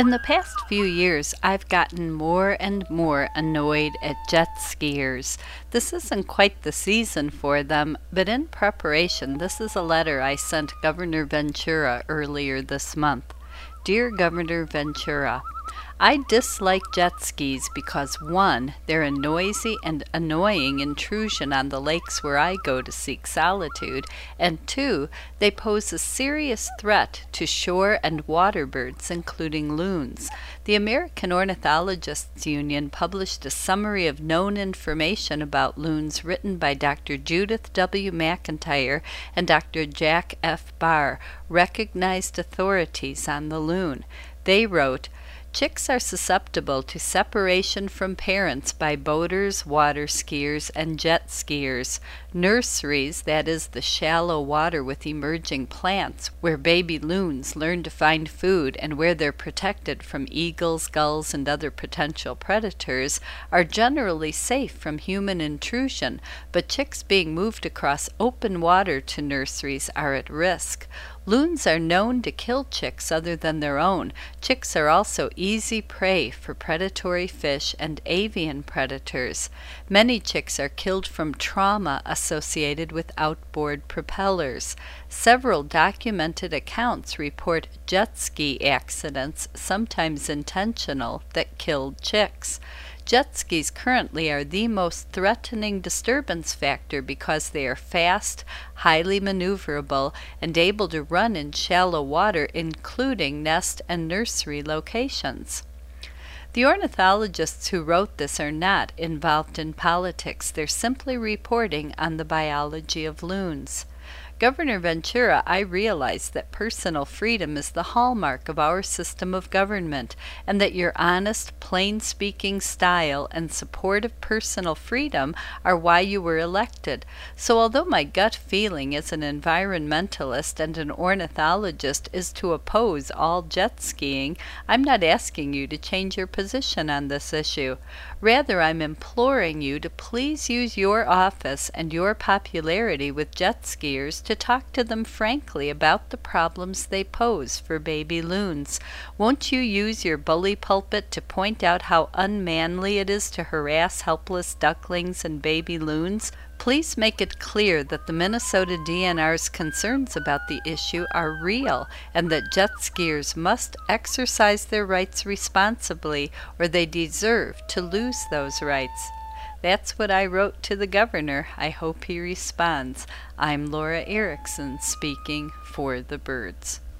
In the past few years, I've gotten more and more annoyed at jet skiers. This isn't quite the season for them, but in preparation, this is a letter I sent Governor Ventura earlier this month. Dear Governor Ventura, I dislike jet skis because 1. They're a noisy and annoying intrusion on the lakes where I go to seek solitude, and 2. They pose a serious threat to shore and water birds, including loons. The American Ornithologists Union published a summary of known information about loons written by Dr. Judith W. McIntyre and Dr. Jack F. Barr, recognized authorities on the loon. They wrote, chicks are susceptible to separation from parents by boaters, water skiers, and jet skiers. Nurseries, that is the shallow water with emerging plants, where baby loons learn to find food and where they're protected from eagles, gulls, and other potential predators, are generally safe from human intrusion, but chicks being moved across open water to nurseries are at risk. Loons are known to kill chicks other than their own. Chicks are also easy prey for predatory fish and avian predators. Many chicks are killed from trauma associated with outboard propellers. Several documented accounts report jet ski accidents, sometimes intentional, that killed chicks. Jet skis currently are the most threatening disturbance factor because they are fast, highly maneuverable, and able to run in shallow water, including nest and nursery locations. The ornithologists who wrote this are not involved in politics. They're simply reporting on the biology of loons. Governor Ventura, I realize that personal freedom is the hallmark of our system of government, and that your honest, plain-speaking style and support of personal freedom are why you were elected. So although my gut feeling as an environmentalist and an ornithologist is to oppose all jet skiing, I'm not asking you to change your position on this issue. Rather, I'm imploring you to please use your office and your popularity with jet skiers to talk to them frankly about the problems they pose for baby loons. Won't you use your bully pulpit to point out how unmanly it is to harass helpless ducklings and baby loons? Please make it clear that the Minnesota DNR's concerns about the issue are real and that jet skiers must exercise their rights responsibly or they deserve to lose those rights. That's what I wrote to the governor. I hope he responds. I'm Laura Erickson speaking for the birds.